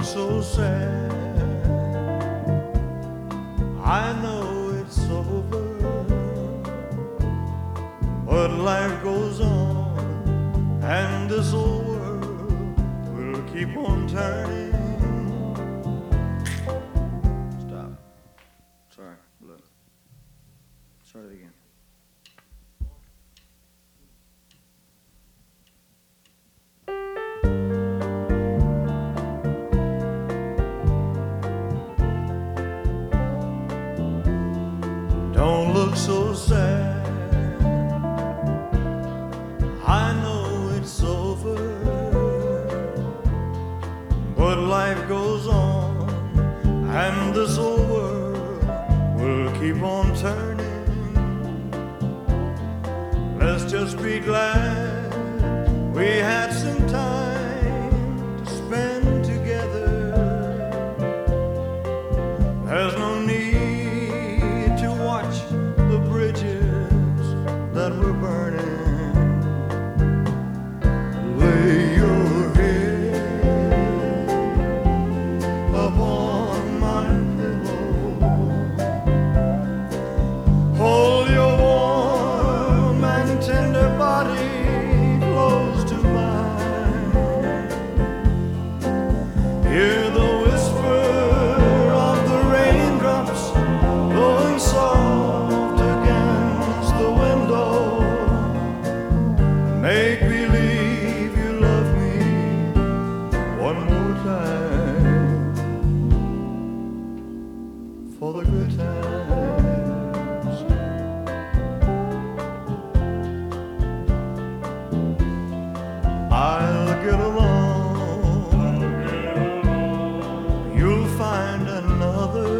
so sad. I know it's over, but life goes on, and this old world will keep on turning. Stop. Sorry, look. Start it again. Don't look so sad. I know it's over, but life goes on, and this old world will keep on turning. Let's just be glad we had some time to spend together. There's no need to watch the bridges that we're burning. Lay your head upon my pillow. Hold your warm and tender body close to mine. Hear the whisper of the raindrops blowing soft against the window. Make believe you love me one more time, for the good times. I'll get along, you'll find another,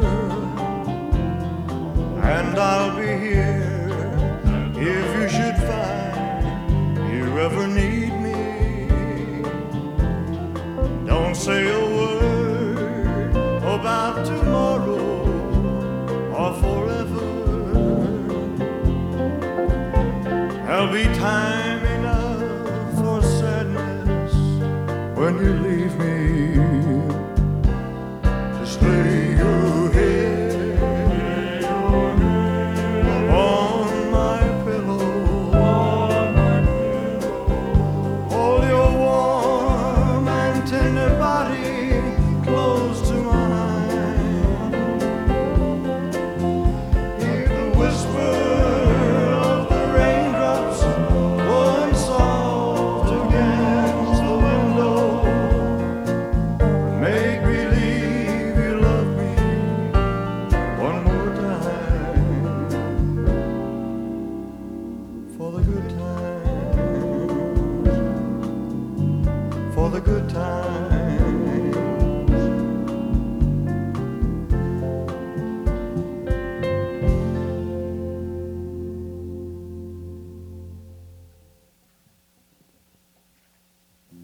and I'll be here if you should find you ever need me. Don't say a word about tomorrow or forever. There'll be time enough for sadness when you leave me. Just lay your head on my pillow. Hold your warm and tender body close to mine. Hear the whisper of the raindrops blowing soft against the window. Make believe you love me one more time, for the good times, for the good times.